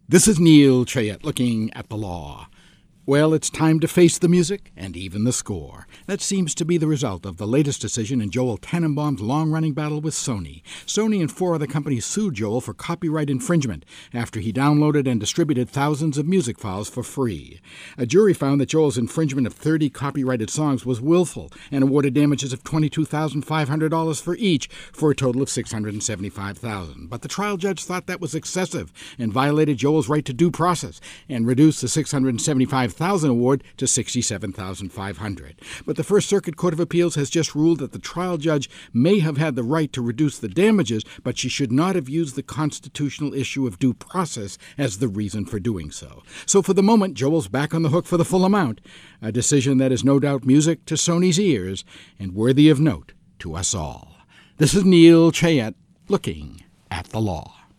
This is Neil Chayette looking at the law. Well, it's time to face the music and even the score. That seems to be the result of the latest decision in Joel Tannenbaum's long-running battle with Sony. Sony and 4 other companies sued Joel for copyright infringement after he downloaded and distributed thousands of music files for free. A jury found that Joel's infringement of 30 copyrighted songs was willful and awarded damages of $22,500 for each, for a total of $675,000. But the trial judge thought that was excessive and violated Joel's right to due process and reduced the $675,000 award to $67,500. But the First Circuit Court of Appeals has just ruled that the trial judge may have had the right to reduce the damages, but she should not have used the constitutional issue of due process as the reason for doing so. So for the moment, Joel's back on the hook for the full amount, a decision that is no doubt music to Sony's ears and worthy of note to us all. This is Neil Chayette looking at the law.